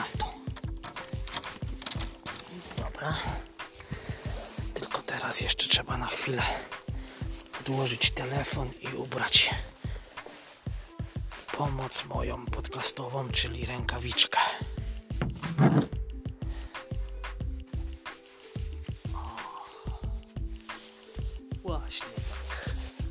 11. Dobra. Tylko teraz jeszcze trzeba na chwilę odłożyć telefon i ubrać pomoc moją podcastową, czyli rękawiczkę. Właśnie tak.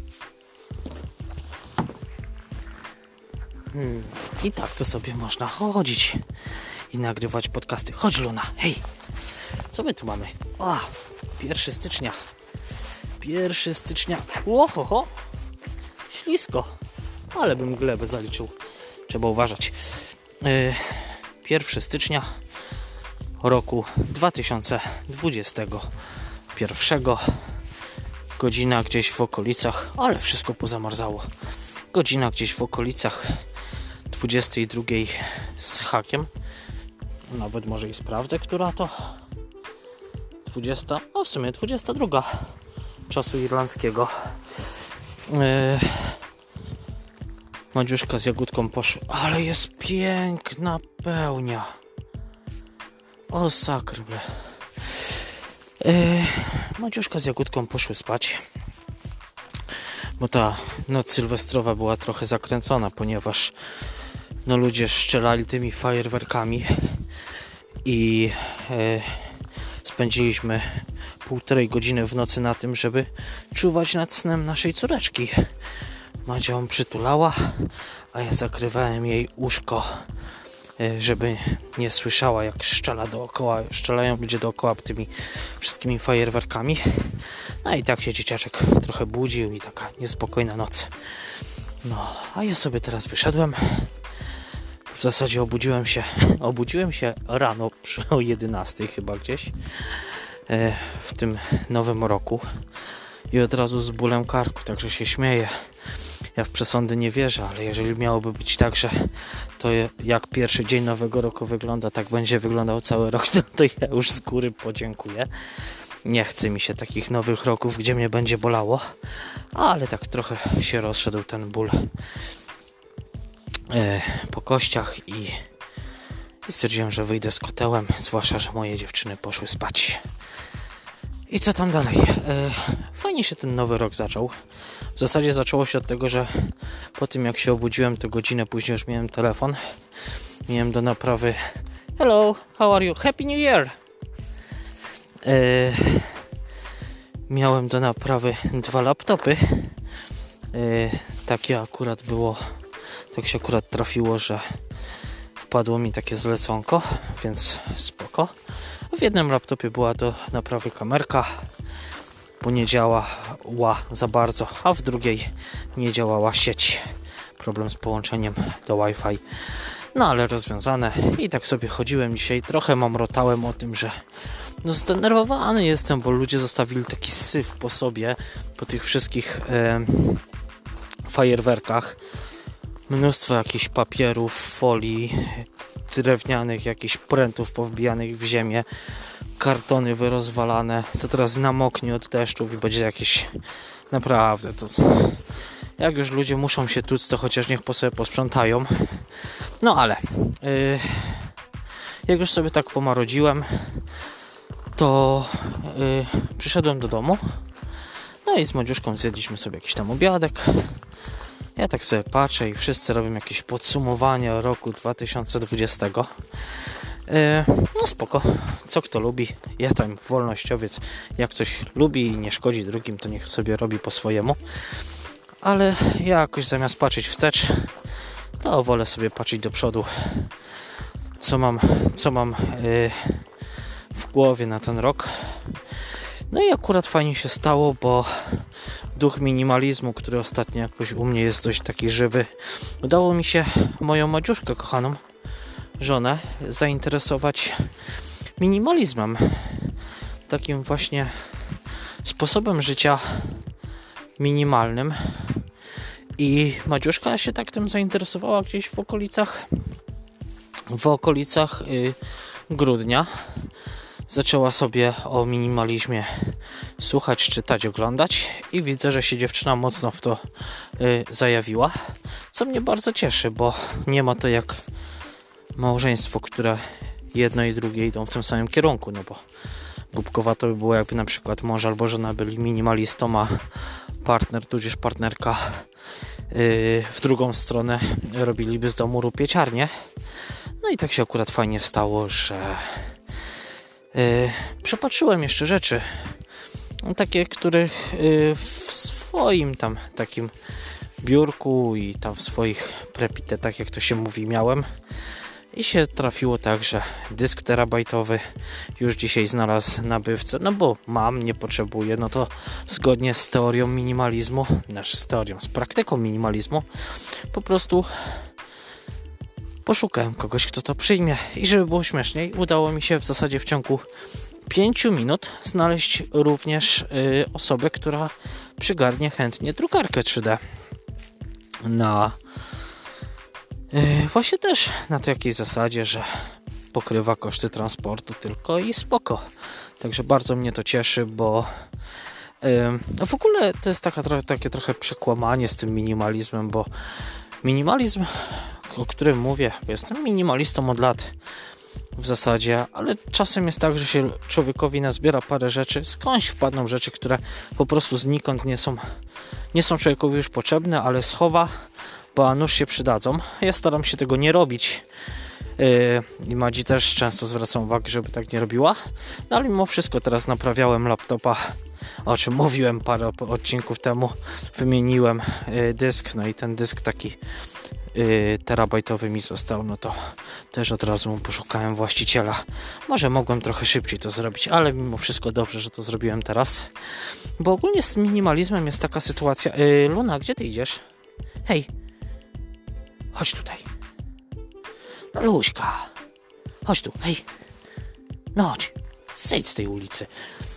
I tak to sobie można chodzić i nagrywać podcasty. Chodź, Luna, hej! Co my tu mamy? 1 stycznia. 1 stycznia. Ohoho! Ślisko. Ale bym glebę zaliczył. Trzeba uważać. 1 stycznia roku 2021. Godzina gdzieś w okolicach, ale wszystko pozamarzało. Godzina gdzieś w okolicach 22 z hakiem. Nawet może i sprawdzę, która to 20, w sumie 22 czasu irlandzkiego. Madziuszka z Jagódką poszły, ale jest piękna pełnia. O sakryble. Madziuszka z Jagódką poszły spać, bo ta noc sylwestrowa była trochę zakręcona, ponieważ ludzie strzelali tymi fajerwerkami i spędziliśmy 1,5 godziny w nocy na tym, żeby czuwać nad snem naszej córeczki. Madzia ją przytulała, a ja zakrywałem jej uszko, żeby nie słyszała, jak strzelają ludzie dookoła tymi wszystkimi fajerwerkami. No i tak się dzieciaczek trochę budził i taka niespokojna noc. A ja sobie teraz wyszedłem. W zasadzie obudziłem się rano o 11 chyba gdzieś w tym nowym roku i od razu z bólem karku, także się śmieję. Ja w przesądy nie wierzę, ale jeżeli miałoby być tak, że to jak pierwszy dzień nowego roku wygląda, tak będzie wyglądał cały rok, to ja już z góry podziękuję. Nie chce mi się takich nowych roków, gdzie mnie będzie bolało, ale tak trochę się rozszedł ten ból po kościach i stwierdziłem, że wyjdę z kotełem, zwłaszcza, że moje dziewczyny poszły spać. I co tam dalej? Fajnie się ten nowy rok zaczął. W zasadzie zaczęło się od tego, że po tym jak się obudziłem, to godzinę później już miałem telefon. Miałem do naprawy Hello, how are you? Happy New Year! Miałem do naprawy 2 laptopy. Tak się akurat trafiło, że wpadło mi takie zleconko, więc spoko. W jednym laptopie była do naprawy kamerka, bo nie działała za bardzo, a w drugiej nie działała sieć. Problem z połączeniem do Wi-Fi. Ale rozwiązane. I tak sobie chodziłem dzisiaj, trochę mamrotałem o tym, że zdenerwowany jestem, bo ludzie zostawili taki syf po sobie, po tych wszystkich fajerwerkach. Mnóstwo jakichś papierów, folii, drewnianych, jakichś prętów powbijanych w ziemię, kartony wyrozwalane. To teraz namoknie od deszczów i będzie jakieś... Naprawdę, to... Jak już ludzie muszą się tuc, to chociaż niech po sobie posprzątają. Ale... jak już sobie tak pomarodziłem, to przyszedłem do domu. I z Madziuszką zjedliśmy sobie jakiś tam obiadek. Ja tak sobie patrzę i wszyscy robią jakieś podsumowania roku 2020. Spoko. Co kto lubi. Ja tam wolnościowiec. Jak coś lubi i nie szkodzi drugim, to niech sobie robi po swojemu. Ale ja jakoś zamiast patrzeć wstecz, to wolę sobie patrzeć do przodu. Co mam w głowie na ten rok. I akurat fajnie się stało, bo duch minimalizmu, który ostatnio jakoś u mnie jest dość taki żywy, udało mi się moją Madziuszkę kochaną, żonę, zainteresować minimalizmem. Takim właśnie sposobem życia minimalnym. I Madziuszka się tak tym zainteresowała gdzieś w okolicach grudnia. Zaczęła sobie o minimalizmie słuchać, czytać, oglądać i widzę, że się dziewczyna mocno w to zajawiła, co mnie bardzo cieszy, bo nie ma to jak małżeństwo, które jedno i drugie idą w tym samym kierunku, no bo głupkowato by było, jakby na przykład mąż albo żona byli minimalistą, a partner tudzież partnerka w drugą stronę robiliby z domu rupieciarnię. No i tak się akurat fajnie stało, że przepatrzyłem jeszcze rzeczy, takie, których w swoim tam takim biurku i tam w swoich prepitetach, jak to się mówi, miałem. I się trafiło tak, że dysk terabajtowy już dzisiaj znalazł nabywcę, no bo mam, nie potrzebuję, no to zgodnie z teorią minimalizmu, z praktyką minimalizmu, po prostu poszukałem kogoś, kto to przyjmie. I żeby było śmieszniej, udało mi się w zasadzie w ciągu 5 minut znaleźć również osobę, która przygarnie chętnie drukarkę 3D na właśnie też na takiej zasadzie, że pokrywa koszty transportu tylko i spoko. Także bardzo mnie to cieszy, bo w ogóle to jest takie trochę przekłamanie z tym minimalizmem, bo minimalizm, o którym mówię, bo jestem minimalistą od lat w zasadzie, ale czasem jest tak, że się człowiekowi nazbiera parę rzeczy, skądś wpadną rzeczy, które po prostu znikąd nie są człowiekowi już potrzebne, ale schowa, bo a nuż się przydadzą. Ja staram się tego nie robić i Madzi też często zwracam uwagę, żeby tak nie robiła, no ale mimo wszystko teraz naprawiałem laptopa, o czym mówiłem parę odcinków temu, wymieniłem dysk, no i ten dysk taki terabajtowy mi został, no to też od razu poszukałem właściciela. Może mogłem trochę szybciej to zrobić, ale mimo wszystko dobrze, że to zrobiłem teraz, bo ogólnie z minimalizmem jest taka sytuacja. Luna, gdzie ty idziesz? Hej, chodź tutaj. No Luśka, chodź tu, hej. No chodź, zejdź z tej ulicy.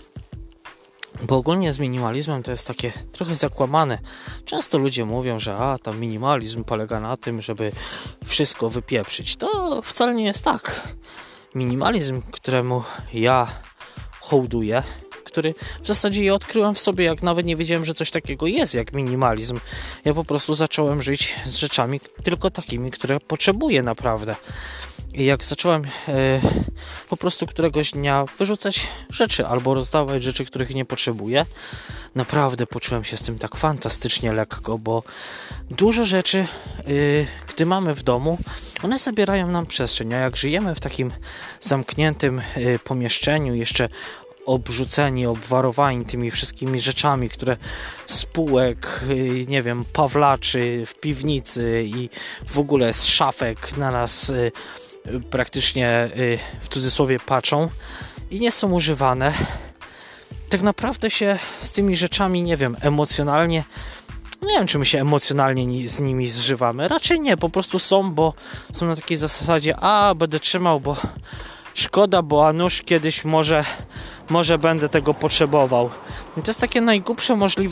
Bo ogólnie z minimalizmem to jest takie trochę zakłamane. Często ludzie mówią, że tam minimalizm polega na tym, żeby wszystko wypieprzyć. To wcale nie jest tak. Minimalizm, któremu ja hołduję, który w zasadzie ja odkryłem w sobie, jak nawet nie wiedziałem, że coś takiego jest jak minimalizm. Ja po prostu zacząłem żyć z rzeczami tylko takimi, które potrzebuję naprawdę. I jak zacząłem po prostu któregoś dnia wyrzucać rzeczy albo rozdawać rzeczy, których nie potrzebuję, naprawdę poczułem się z tym tak fantastycznie lekko, bo dużo rzeczy, gdy mamy w domu, one zabierają nam przestrzeń, a jak żyjemy w takim zamkniętym pomieszczeniu, jeszcze obrzuceni, obwarowani tymi wszystkimi rzeczami, które z półek, nie wiem, pawlaczy w piwnicy i w ogóle z szafek na nas praktycznie w cudzysłowie patrzą i nie są używane. Tak naprawdę się z tymi rzeczami, nie wiem, emocjonalnie, nie wiem, czy my się emocjonalnie z nimi zżywamy. Raczej nie, po prostu są, bo są na takiej zasadzie, będę trzymał, bo szkoda, bo a nuż kiedyś może będę tego potrzebował. I to jest takie najgłupsze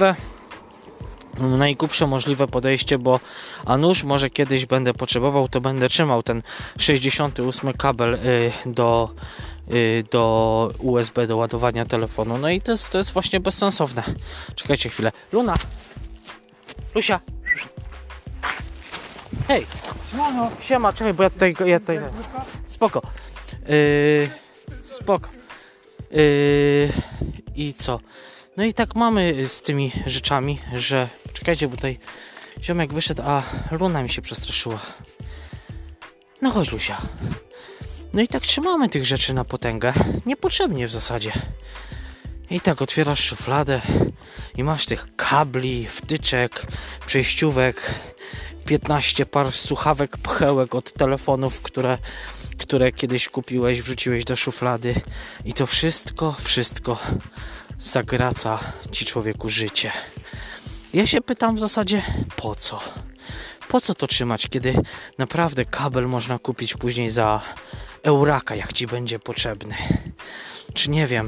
możliwe podejście, bo a nuż może kiedyś będę potrzebował, to będę trzymał ten 68 kabel do USB, do ładowania telefonu. No i to jest właśnie bezsensowne. Czekajcie chwilę. Lusia! Hej! Siema, czekaj, bo ja tutaj spoko. Spoko. I co? No i tak mamy z tymi rzeczami, że czekajcie, bo tutaj ziomek wyszedł, a Luna mi się przestraszyła. No chodź, Lusia. No i tak trzymamy tych rzeczy na potęgę, niepotrzebnie w zasadzie. I tak otwierasz szufladę i masz tych kabli, wtyczek, przejściówek, 15 par słuchawek, pchełek od telefonów, które kiedyś kupiłeś, wrzuciłeś do szuflady i to wszystko zagraca ci, człowieku, życie. Ja się pytam w zasadzie, po co? Po co to trzymać, kiedy naprawdę kabel można kupić później za euraka, jak ci będzie potrzebny? Czy nie wiem,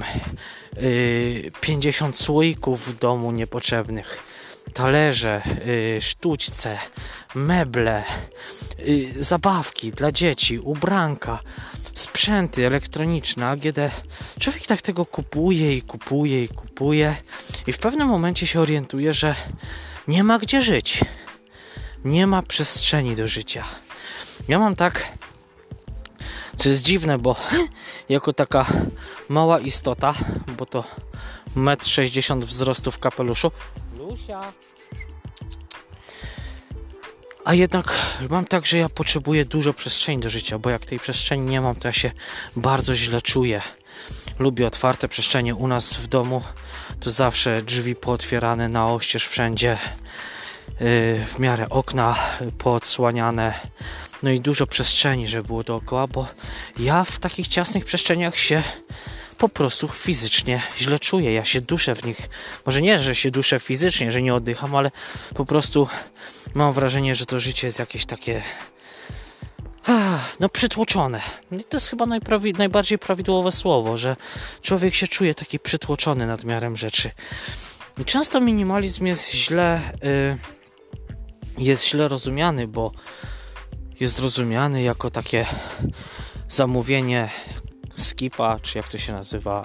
50 słoików w domu niepotrzebnych, talerze, sztućce, meble, zabawki dla dzieci, ubranka, sprzęty elektroniczne, AGD. Człowiek tak tego kupuje i w pewnym momencie się orientuje, że nie ma gdzie żyć. Nie ma przestrzeni do życia. Ja mam tak, Co jest dziwne, bo jako taka mała istota, bo to 1,60 m wzrostu w kapeluszu, Lusia. A jednak mam tak, że ja potrzebuję dużo przestrzeni do życia, bo jak tej przestrzeni nie mam, to ja się bardzo źle czuję. Lubię otwarte przestrzenie. U nas w domu to zawsze drzwi pootwierane na oścież wszędzie, w miarę okna poodsłaniane, no i dużo przestrzeni, żeby było dookoła, bo ja w takich ciasnych przestrzeniach się po prostu fizycznie źle czuję. Ja się duszę w nich. Może nie, że się duszę fizycznie, że nie oddycham, ale po prostu mam wrażenie, że to życie jest jakieś takie przytłoczone. I to jest chyba najbardziej prawidłowe słowo, że człowiek się czuje taki przytłoczony nadmiarem rzeczy. I często minimalizm jest źle rozumiany, bo jest rozumiany jako takie zamówienie skipa, czy jak to się nazywa,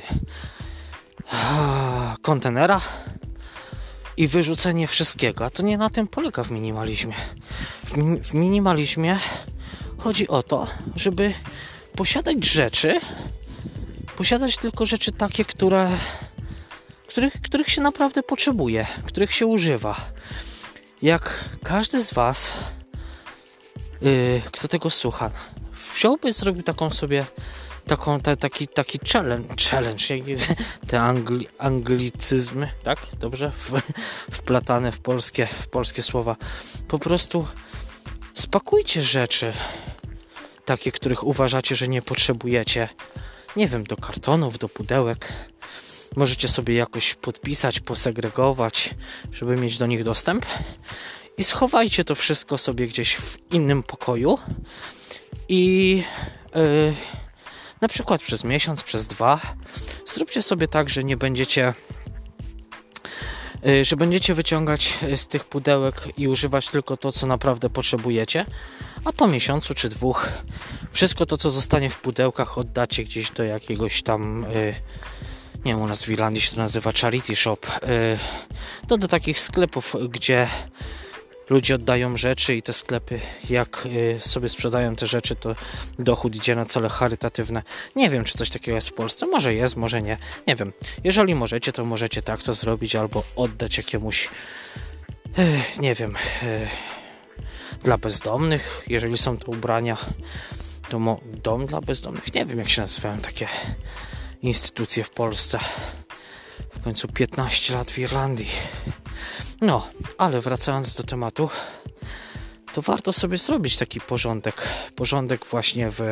kontenera i wyrzucenie wszystkiego. A to nie na tym polega w minimalizmie. W minimalizmie chodzi o to, żeby posiadać tylko rzeczy takie, których się naprawdę potrzebuje, których się używa. Jak każdy z Was, kto tego słucha, wziąłby, zrobił taki challenge, te anglicyzmy, tak? Dobrze? Wplatane w polskie słowa. Po prostu spakujcie rzeczy takie, których uważacie, że nie potrzebujecie. Nie wiem, do kartonów, do pudełek. Możecie sobie jakoś podpisać, posegregować, żeby mieć do nich dostęp. I schowajcie to wszystko sobie gdzieś w innym pokoju. I na przykład przez miesiąc, przez 2 zróbcie sobie tak, że nie będziecie wyciągać z tych pudełek i używać tylko to, co naprawdę potrzebujecie, a po miesiącu czy 2 wszystko to, co zostanie w pudełkach, oddacie gdzieś do jakiegoś tam, nie wiem, u nas w Irlandii się to nazywa charity shop, do takich sklepów, gdzie ludzie oddają rzeczy i te sklepy, jak sobie sprzedają te rzeczy, to dochód idzie na cele charytatywne. Nie wiem, czy coś takiego jest w Polsce. Może jest, może nie. Nie wiem. Jeżeli możecie, to możecie tak to zrobić albo oddać jakiemuś, nie wiem, dla bezdomnych. Jeżeli są to ubrania, to dom dla bezdomnych. Nie wiem, jak się nazywają takie instytucje w Polsce. W końcu 15 lat w Irlandii. No, ale wracając do tematu, to warto sobie zrobić taki porządek właśnie w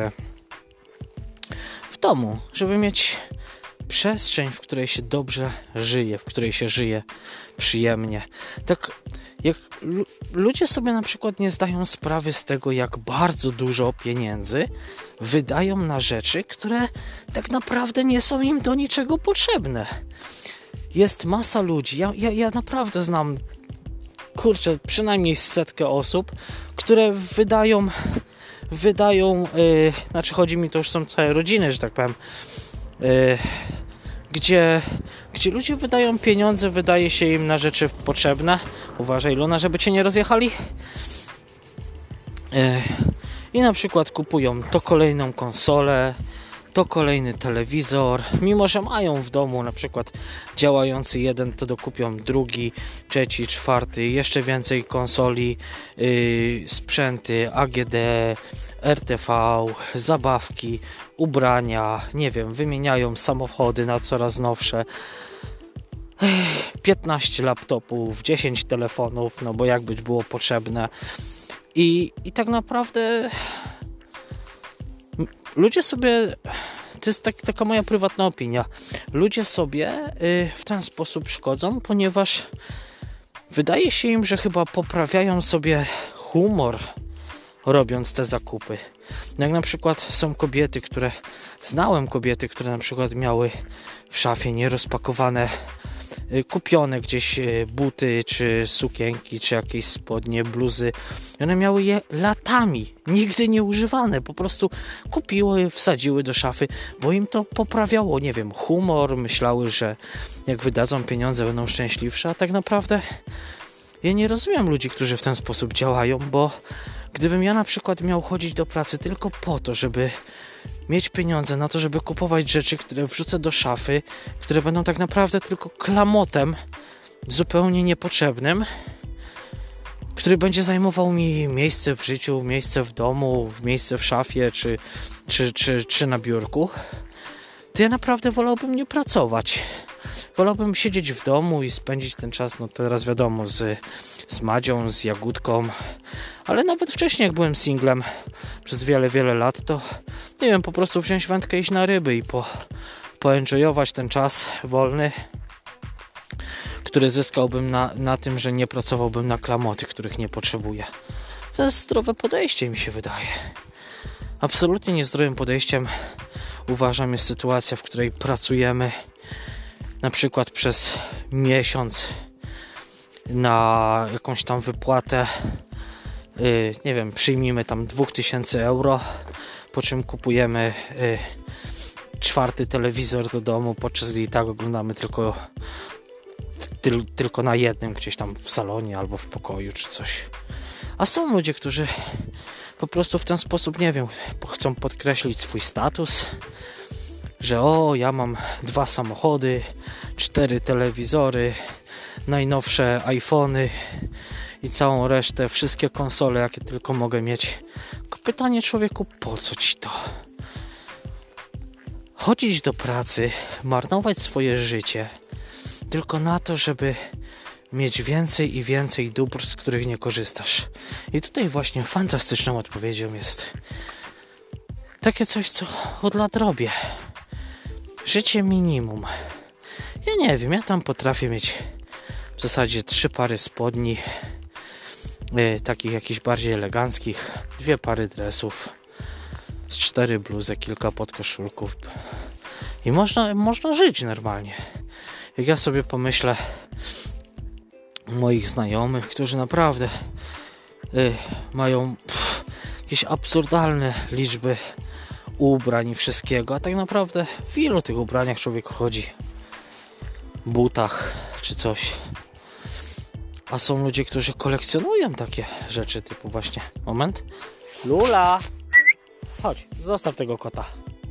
domu, żeby mieć przestrzeń, w której się dobrze żyje, w której się żyje przyjemnie. Tak jak ludzie sobie na przykład nie zdają sprawy z tego, jak bardzo dużo pieniędzy wydają na rzeczy, które tak naprawdę nie są im do niczego potrzebne. Jest masa ludzi, ja naprawdę znam, przynajmniej 100 osób, które wydają, znaczy chodzi mi, to już są całe rodziny, że tak powiem, gdzie ludzie wydają pieniądze, wydaje się im na rzeczy potrzebne. Uważaj, Luna, żeby cię nie rozjechali. I na przykład kupują to kolejną konsolę, to kolejny telewizor, mimo że mają w domu na przykład działający jeden, to dokupią drugi, trzeci, czwarty, jeszcze więcej konsoli, sprzęty, AGD, RTV, zabawki, ubrania, nie wiem, wymieniają samochody na coraz nowsze, 15 laptopów, 10 telefonów, no bo jak być było potrzebne. I tak naprawdę ludzie sobie, to jest taka moja prywatna opinia, ludzie sobie w ten sposób szkodzą, ponieważ wydaje się im, że chyba poprawiają sobie humor, robiąc te zakupy. Jak na przykład są znałem kobiety, które na przykład miały w szafie nierozpakowane, kupione gdzieś buty, czy sukienki, czy jakieś spodnie, bluzy. I one miały je latami, nigdy nie używane. Po prostu kupiły, wsadziły do szafy, bo im to poprawiało, nie wiem, humor. Myślały, że jak wydadzą pieniądze, będą szczęśliwsze, a tak naprawdę ja nie rozumiem ludzi, którzy w ten sposób działają, bo Gdybym ja na przykład miał chodzić do pracy tylko po to, żeby mieć pieniądze na to, żeby kupować rzeczy, które wrzucę do szafy, które będą tak naprawdę tylko klamotem zupełnie niepotrzebnym, który będzie zajmował mi miejsce w życiu, miejsce w domu, miejsce w szafie czy na biurku, to ja naprawdę wolałbym nie pracować. Wolałbym siedzieć w domu i spędzić ten czas, no teraz wiadomo, z Madzią, z Jagódką, ale nawet wcześniej, jak byłem singlem przez wiele lat, to nie wiem, po prostu wziąć wędkę, iść na ryby i poenjoyować ten czas wolny, który zyskałbym na tym, że nie pracowałbym na klamoty, których nie potrzebuję. To jest zdrowe podejście, mi się wydaje. Absolutnie niezdrowym podejściem uważam jest sytuacja, w której pracujemy na przykład przez miesiąc na jakąś tam wypłatę, nie wiem, przyjmijmy tam 2000 euro, po czym kupujemy 4. telewizor do domu, podczas gdy i tak oglądamy tylko na jednym, gdzieś tam w salonie albo w pokoju czy coś. A są ludzie, którzy po prostu w ten sposób, nie wiem, chcą podkreślić swój status, że ja mam 2 samochody, 4 telewizory, najnowsze iPhony i całą resztę, wszystkie konsole, jakie tylko mogę mieć. Tylko pytanie, człowieku, po co ci to? Chodzić do pracy, marnować swoje życie tylko na to, żeby mieć więcej i więcej dóbr, z których nie korzystasz. I tutaj właśnie fantastyczną odpowiedzią jest takie coś, co od lat robię. Życie minimum. Ja nie wiem, ja tam potrafię mieć w zasadzie 3 pary spodni, takich jakichś bardziej eleganckich, 2 pary dresów, z 4 bluzy, kilka podkoszulków i można żyć normalnie. Jak ja sobie pomyślę moich znajomych, którzy naprawdę mają jakieś absurdalne liczby ubrań i wszystkiego, a tak naprawdę w ilu tych ubraniach człowiek chodzi, butach czy coś. A są ludzie, którzy kolekcjonują takie rzeczy typu właśnie, moment, Lula, chodź, zostaw tego kota.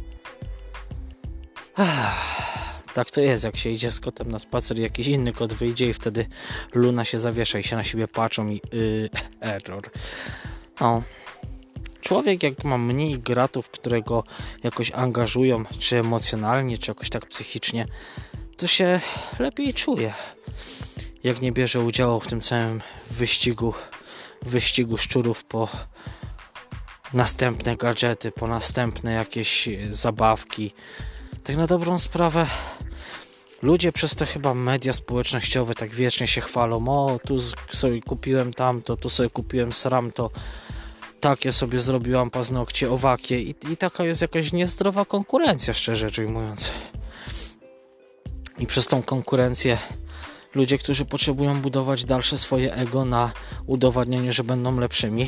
Tak to jest, jak się idzie z kotem na spacer i jakiś inny kot wyjdzie i wtedy Luna się zawiesza i się na siebie patrzą i error. No. Człowiek, jak ma mniej gratów, które go jakoś angażują, czy emocjonalnie, czy jakoś tak psychicznie, to się lepiej czuje. Jak nie bierze udziału w tym całym wyścigu szczurów po następne gadżety, po następne jakieś zabawki. Tak na dobrą sprawę ludzie przez te chyba media społecznościowe tak wiecznie się chwalą, tu sobie kupiłem tamto, tu sobie kupiłem sramto, takie sobie zrobiłam paznokcie, owakie i taka jest jakaś niezdrowa konkurencja, szczerze rzecz ujmując. I przez tą konkurencję ludzie, którzy potrzebują budować dalsze swoje ego na udowadnianiu, że będą lepszymi,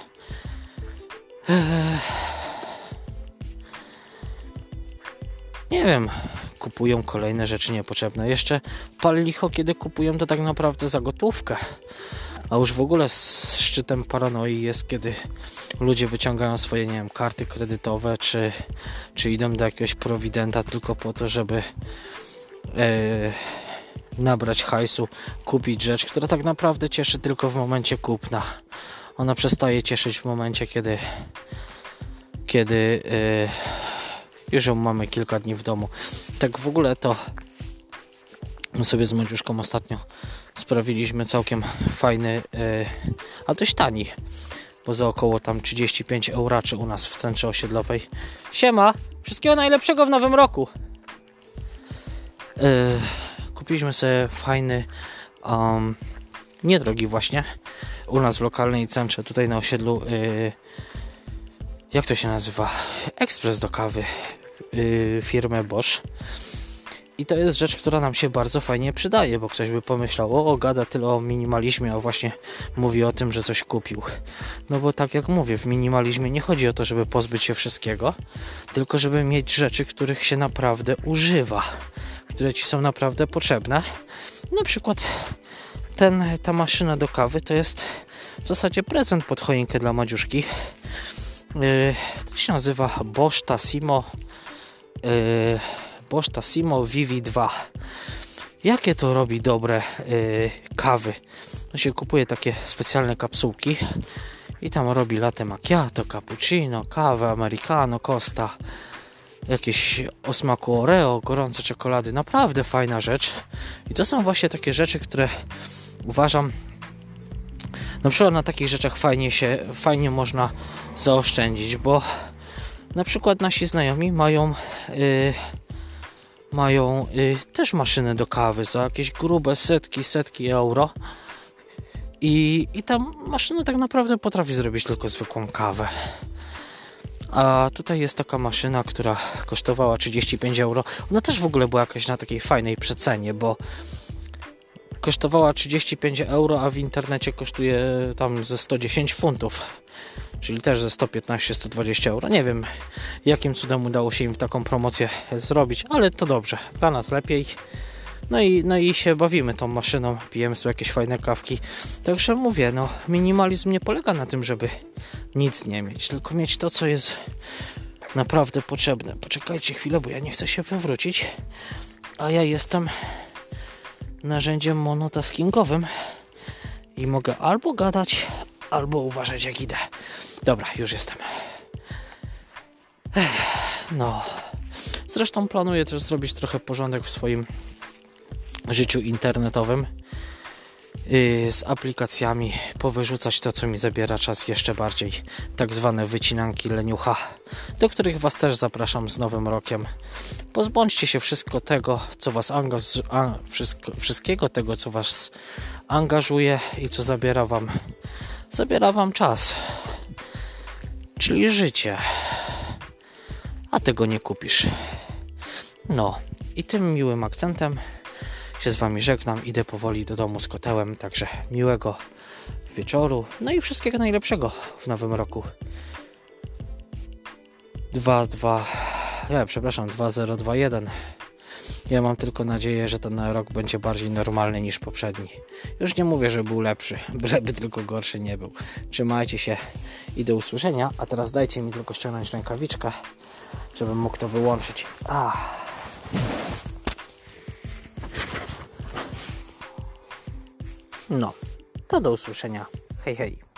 nie wiem, kupują kolejne rzeczy niepotrzebne. Jeszcze pal licho, kiedy kupują to tak naprawdę za gotówkę. A już w ogóle szczytem paranoi jest, kiedy ludzie wyciągają swoje, nie wiem, karty kredytowe, czy idą do jakiegoś prowidenta tylko po to, żeby nabrać hajsu, kupić rzecz, która tak naprawdę cieszy tylko w momencie kupna. Ona przestaje cieszyć w momencie, kiedy już ją mamy kilka dni w domu. Tak w ogóle to my sobie z Madziuszką ostatnio sprawiliśmy całkiem fajny, a dość tani, bo za około tam 35 euraczy u nas w centrze osiedlowej. Siema! Wszystkiego najlepszego w nowym roku! Kupiliśmy sobie fajny, niedrogi właśnie, u nas w lokalnej centrze, tutaj na osiedlu, jak to się nazywa? Ekspres do kawy firmy Bosch. I to jest rzecz, która nam się bardzo fajnie przydaje, bo ktoś by pomyślał, gada tyle o minimalizmie, a właśnie mówi o tym, że coś kupił. No bo tak jak mówię, w minimalizmie nie chodzi o to, żeby pozbyć się wszystkiego, tylko żeby mieć rzeczy, których się naprawdę używa, które ci są naprawdę potrzebne. Na przykład ta maszyna do kawy to jest w zasadzie prezent pod choinkę dla Madziuszki. To się nazywa Bosch Tassimo Vivi 2. Jakie to robi dobre kawy? No się kupuje takie specjalne kapsułki i tam robi latte macchiato, cappuccino, kawę, americano, costa, jakieś o smaku Oreo, gorące czekolady. Naprawdę fajna rzecz. I to są właśnie takie rzeczy, które uważam, na przykład na takich rzeczach fajnie można zaoszczędzić, bo na przykład nasi znajomi mają też maszyny do kawy za jakieś grube setki euro i ta maszyna tak naprawdę potrafi zrobić tylko zwykłą kawę. A tutaj jest taka maszyna, która kosztowała 35 euro. Ona też w ogóle była jakaś na takiej fajnej przecenie, bo kosztowała 35 euro, a w internecie kosztuje tam ze 110 funtów. Czyli też ze 115-120 euro. Nie wiem, jakim cudem udało się im taką promocję zrobić, ale to dobrze. Dla nas lepiej. No i się bawimy tą maszyną, pijemy sobie jakieś fajne kawki. Także mówię, no minimalizm nie polega na tym, żeby nic nie mieć, tylko mieć to, co jest naprawdę potrzebne. Poczekajcie chwilę, bo ja nie chcę się wywrócić, a ja jestem narzędziem monotaskingowym i mogę albo gadać, albo uważać jak idę. Dobra, już jestem. No, zresztą planuję też zrobić trochę porządek w swoim życiu internetowym, z aplikacjami, powyrzucać to, co mi zabiera czas jeszcze bardziej, tak zwane wycinanki leniucha, do których Was też zapraszam z Nowym Rokiem. Pozbądźcie się wszystkiego tego, co Was angażuje i co zabiera Wam czas, czyli życie, a tego nie kupisz. No i tym miłym akcentem się z Wami żegnam, idę powoli do domu z kotełem, także miłego wieczoru, no i wszystkiego najlepszego w nowym roku. 2021. Ja mam tylko nadzieję, że ten rok będzie bardziej normalny niż poprzedni. Już nie mówię, że był lepszy, byleby tylko gorszy nie był. Trzymajcie się i do usłyszenia, a teraz dajcie mi tylko ściągnąć rękawiczkę, żebym mógł to wyłączyć. No, to do usłyszenia. Hej, hej.